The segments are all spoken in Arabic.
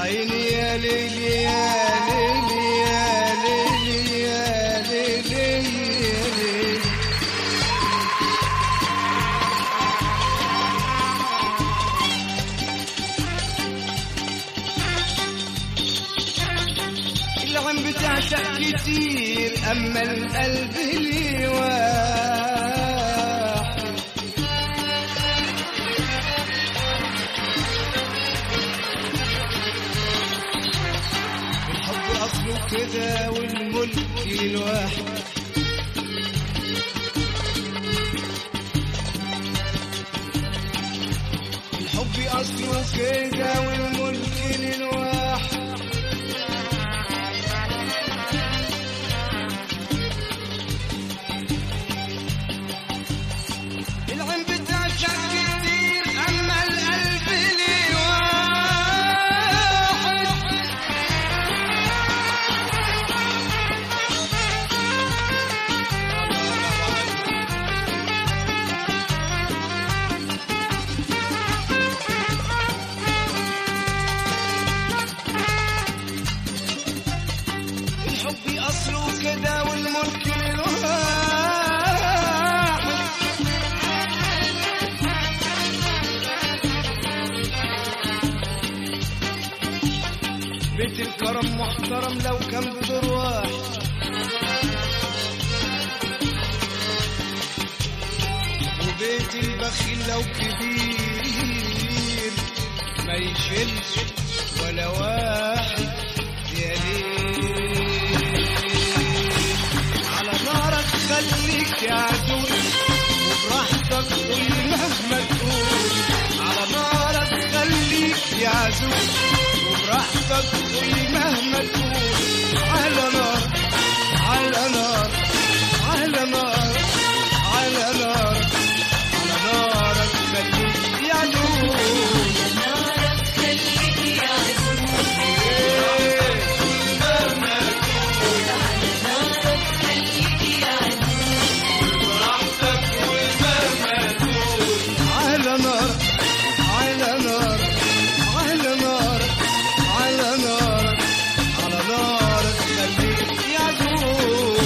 عيني يا ليلي يا ليلي يا ليلي يا ليلي يا ليلي. العم بتعشق كتير أما القلب لي واحد. الحب أصله كده والملك الواحد. الحب أصله كده والملك للواحد. العين بتعشق كتير أما القلب لي واحد. الحب أصله كده والملك للواحد. بيت الكرم محترم لو كان بدور واحد. وبيت البخيل لو كبير ما يشيلش ولا واحد. يا ليل على نارك خليك يا عدول وبراحتك قول مهما تقول. على نارك خليك يا عدول وبراحتك قول مهما تقول. على نار على نار على نار على نار على نارك خليك يا عدول. نارك خليك يا عدول مهما تقول. على نارك خليك يا عدول براحتك قول مهما تقول. على نار على نار على نار على نار على نارك خليك يا عدول.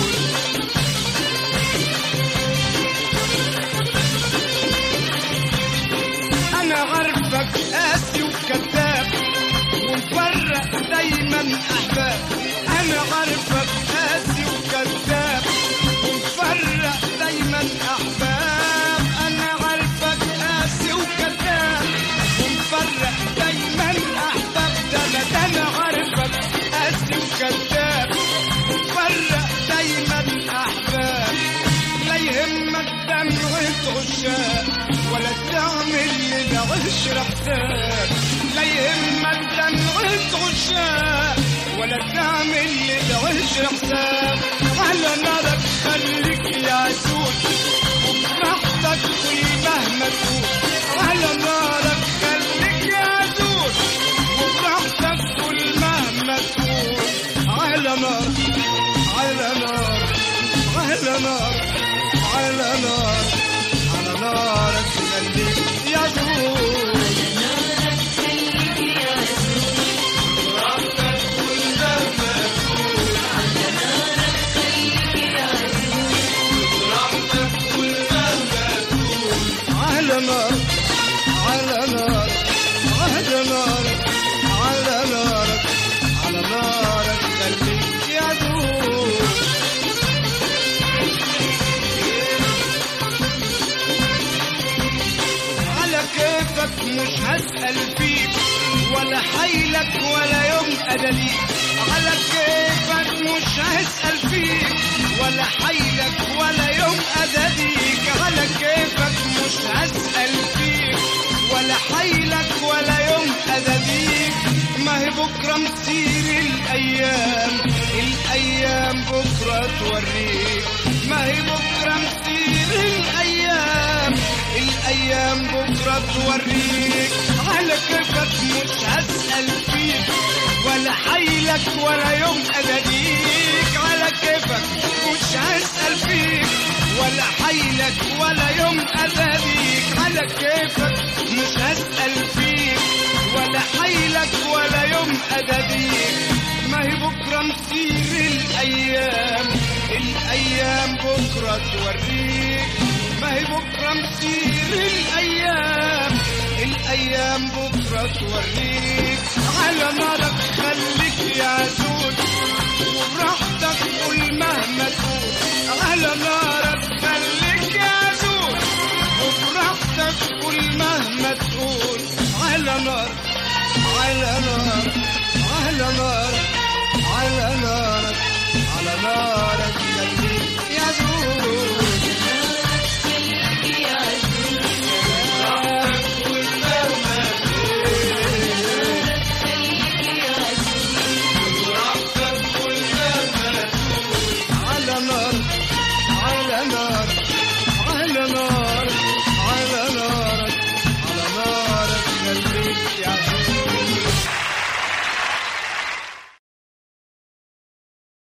أنا عارفك قاسي وكذاب ومفرق دايما أحباب. أنا عارفك قاسي وكذاب ومفرق دايما أحباب. أنا عارفك قاسي وكذاب ومفرق دايما أحباب. ده أنا عارفك قاسي وكذاب ومفرق دايما أحباب. لا يهمك دمعة عشاق ولا تعمل للعشرة حساب. لا يهمك دمعة عشاق ولا تعمل للعشرة حساب. على نارك خليك يا عسول وبراحتك قول مهما تقول. على نارك خليك يا عسول وبراحتك قول مهما تقول. على نار على نار على نار على نار على نارك خليك يا عدول. نارك خليك يا عدول براحتك قول مهما تقول. على نارك خليك يا عدول براحتك قول مهما تقول. على نار على نار على نار على نار على نارك خليك يا عدول. على كيفك مش هسأل فيك ولا حيلك ولا يوم أدليك. على كيفك مش هسأل فيك ولا حيلك ولا يوم أدليك. على كيفك مش هسأل فيك ولا حيلك ولا يوم أدليك. ما هي بكرة مسير الأيام. الأيام بكرة توريك. ما هي بكرة مسير الأيام. الأيام بكرة توريك. على كيفك مش هسأل فيك ولا حيلك ولا يوم أناديك. على كيفك مش هسأل فيك ولا حيلك ولا يوم أناديك. على كيفك مش هسأل فيك ولا حيلك ولا يوم أدبيك. ما هي بكرة مسير الأيام، الأيام بكرة توريك. ما هي بكرة مسير الأيام، الأيام بكرة توريك. على نارك